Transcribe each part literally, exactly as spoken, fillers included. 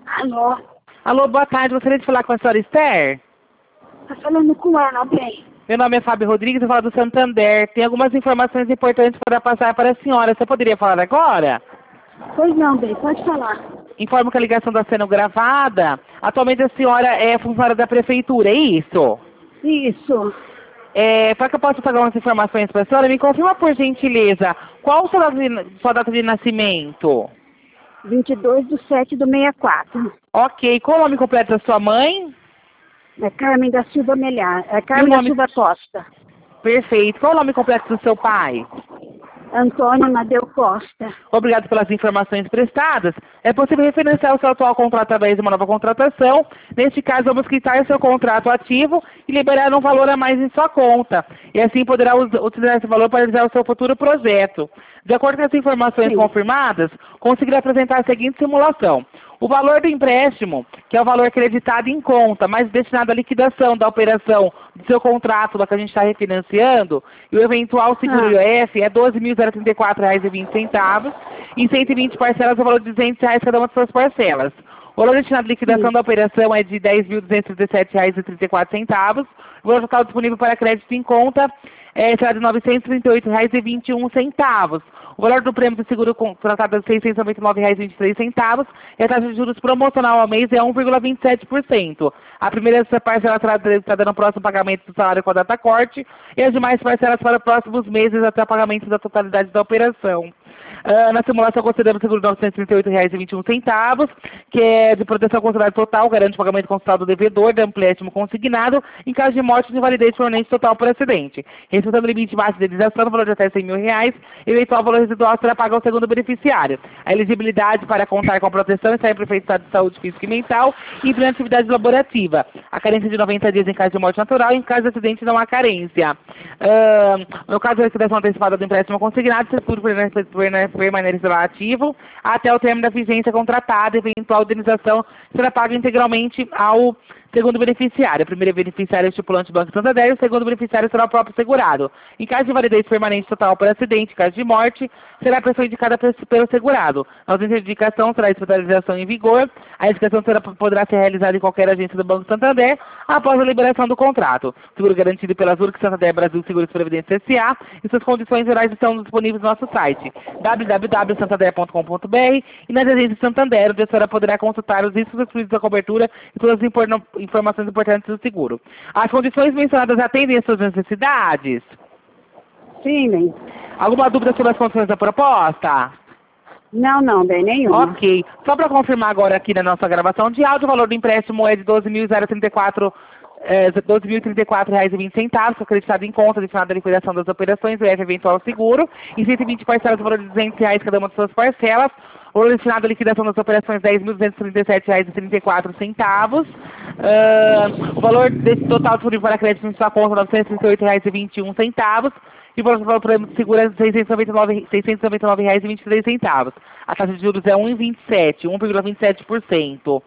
Alô? Alô, boa tarde. Gostaria de falar com a senhora Esther? Tá falando com ela, bem? Meu nome é Fábio Rodrigues, eu falo do Santander. Tem algumas informações importantes para passar para a senhora. Você poderia falar agora? Pois não, bem, pode falar. Informo que a ligação está sendo gravada. Atualmente a senhora é funcionária da prefeitura, é isso? Isso. É, para que eu possa pagar umas informações para a senhora, me confirma por gentileza, qual a sua data de, sua data de nascimento? vinte e dois de sete de sessenta e quatro. Ok, qual o nome completo da sua mãe? É Carmen da Silva Melhar. É E Carmen o da nome- Silva Costa. Perfeito. Qual o nome completo do seu pai? Antônio Amadeu Costa. Obrigado pelas informações prestadas. É possível referenciar o seu atual contrato através de uma nova contratação. Neste caso, vamos quitar o seu contrato ativo e liberar um valor a mais em sua conta. E assim poderá us- utilizar esse valor para realizar o seu futuro projeto. De acordo com as informações Sim. confirmadas, conseguirá apresentar a seguinte simulação. O valor do empréstimo, que é o valor creditado em conta, mas destinado à liquidação da operação do seu contrato, da que a gente está refinanciando, e o eventual seguro Ah. I O F é doze mil trinta e quatro reais e vinte centavos, e cento e vinte parcelas, o valor de duzentos reais cada uma de suas parcelas. O valor destinado à liquidação Sim. da operação é de dez mil duzentos e trinta e sete reais e trinta e quatro centavos. O valor total disponível para crédito em conta é, será de novecentos e trinta e oito reais e vinte e um centavos. O valor do prêmio do seguro contratado é de seiscentos e noventa e nove reais e vinte e três centavos e a taxa de juros promocional ao mês é um vírgula vinte e sete por cento. A primeira parcela será debitada no próximo pagamento do salário com a data corte e as demais parcelas para os próximos meses até o pagamento da totalidade da operação. Uh, na simulação consideramos o seguro de novecentos e trinta e oito reais e vinte e um centavos, que é de proteção considerada total, garante o pagamento consultado do devedor, de empréstimo consignado, em caso de morte de invalidez permanente total por acidente. Respeitando o limite máximo de indenização no valor de até cem mil reais, e o eventual valor residual será pago ao segundo beneficiário. A elegibilidade para contar com a proteção está em perfeito estado de saúde física e mental e em plena atividade laborativa. A carência de noventa dias em caso de morte natural e em caso de acidente não há carência. Uh, no caso da liquidação antecipada do empréstimo consignado, se tudo permanecerá ativo até o término da vigência contratada, eventual indenização será paga integralmente ao segundo beneficiário. O primeiro beneficiário é o estipulante do Banco Santander e o segundo beneficiário será o próprio segurado. Em caso de validez permanente total por acidente, em caso de morte, será a pessoa indicada pelo segurado. A ausência de indicação será a hospitalização em vigor. A indicação será, poderá ser realizada em qualquer agência do Banco Santander após a liberação do contrato. Seguro garantido pela Zurich Santander Brasil Seguros Previdência S A e suas condições gerais estão disponíveis no nosso site w w w ponto santander ponto com ponto b r e nas agências Santander, onde a senhora poderá consultar os riscos excluídos da cobertura e todas as impor- informações importantes do seguro. As condições mencionadas atendem às suas necessidades? Sim, bem. Alguma dúvida sobre as condições da proposta? Não, não, bem, nenhuma. Ok. Só para confirmar agora aqui na nossa gravação de áudio, o valor do empréstimo é de doze mil trinta e quatro É, doze mil e trinta e quatro reais e vinte centavos, acreditado em conta, destinado à liquidação das operações, o I F eventual seguro, e cento e vinte parcelas do valor de duzentos reais cada uma de suas parcelas, o valor destinado à liquidação das operações, dez mil duzentos e trinta e sete reais e trinta e quatro centavos, uh, o valor desse total disponível para crédito em sua conta, novecentos e trinta e oito reais e vinte e um centavos, e o valor do prêmio de seguro é seiscentos e noventa e nove reais e vinte e três centavos. A taxa de juros é um vírgula vinte e sete, um vírgula vinte e sete por cento.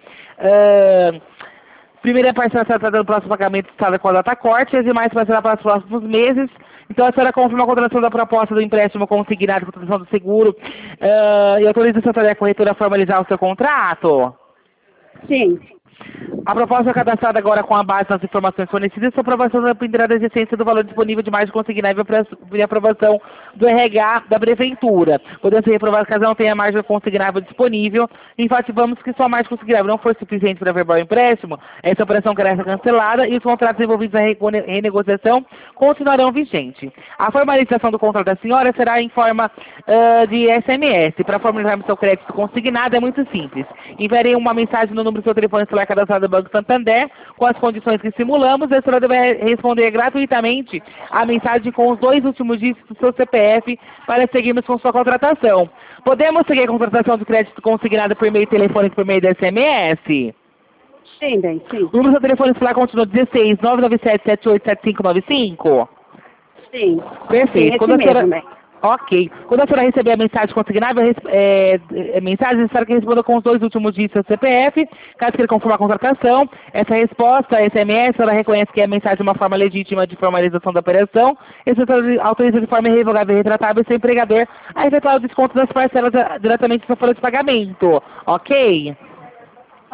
Uh, Primeira parcela será tratada no próximo pagamento estado com a data corte, e as demais parcelas para os próximos meses. Então, a senhora confirma a contratação da proposta do empréstimo consignado com contratação do seguro uh, e autoriza a Santander Corretora a formalizar o seu contrato? Sim. A proposta é cadastrada agora com a base nas informações fornecidas, sua aprovação dependerá da existência do valor disponível de margem consignável e aprovação do R H da Prefeitura. Podendo ser reprovado caso não tenha margem consignável disponível. Enfativamos que se a margem consignável não for suficiente para verbal o empréstimo, essa operação será cancelada e os contratos envolvidos na rene- renegociação continuarão vigentes. A formalização do contrato da senhora será em forma uh, de S M S. Para formalizarmos seu crédito consignado é muito simples. Enviarei uma mensagem no número do seu telefone celular cadastrado do Banco Santander, com as condições que simulamos, a senhora deve responder gratuitamente a mensagem com os dois últimos dígitos do seu C P F para seguirmos com sua contratação. Podemos seguir a contratação de crédito consignado por meio telefônico por meio da S M S? Sim, bem, sim. O número do seu telefone celular continua dezesseis, nove nove sete, sete oito sete cinco nove cinco? Sim. Perfeito. Sim, Quando a esse senhora... mesmo, bem. Ok. Quando a senhora receber a mensagem consignável, é, é, mensagem, a senhora que responda com os dois últimos dígitos do C P F, caso queira confirmar a contratação. Essa resposta, S M S, ela reconhece que é a mensagem de uma forma legítima de formalização da operação. Esse autoriza de forma irrevogável e retratável seu empregador a efetuar o desconto das parcelas diretamente na folha de pagamento. Ok?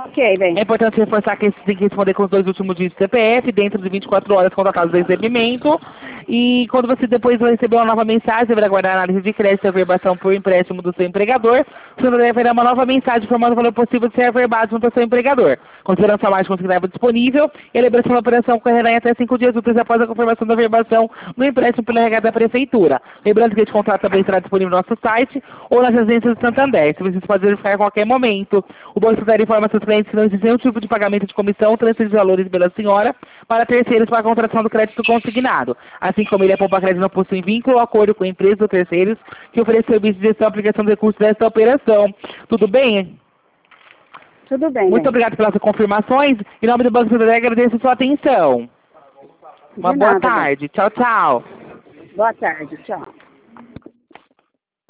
Ok, bem. É importante reforçar que você tem que responder com os dois últimos dígitos do C P F dentro de vinte e quatro horas contratados do recebimento. E quando você depois vai receber uma nova mensagem, deverá aguardar a análise de crédito e averbação por empréstimo do seu empregador. Você deverá uma nova mensagem informando o valor possível de ser averbado junto ao seu empregador. Considerando a margem considerável disponível, e a lembração da operação ocorrerá em até cinco dias úteis após a confirmação da averbação no empréstimo pela regata da Prefeitura. Lembrando que este contrato também estará disponível no nosso site ou nas agências de Santander. Se você pode verificar a qualquer momento. O Banco Santander informa seus clientes que não existe nenhum tipo de pagamento de comissão ou transferência de valores pela senhora para terceiros para a contratação do crédito consignado. Assim como ele, a Poupa Crédito não possui vínculo ou acordo com empresas ou terceiros que oferecem serviços de gestão e aplicação de recursos desta operação. Tudo bem? Tudo bem, Muito bem. obrigado pelas confirmações. Em nome do Banco Santander, agradeço a sua atenção. Uma De boa nada, bem. tarde. Tchau, tchau. Boa tarde, tchau.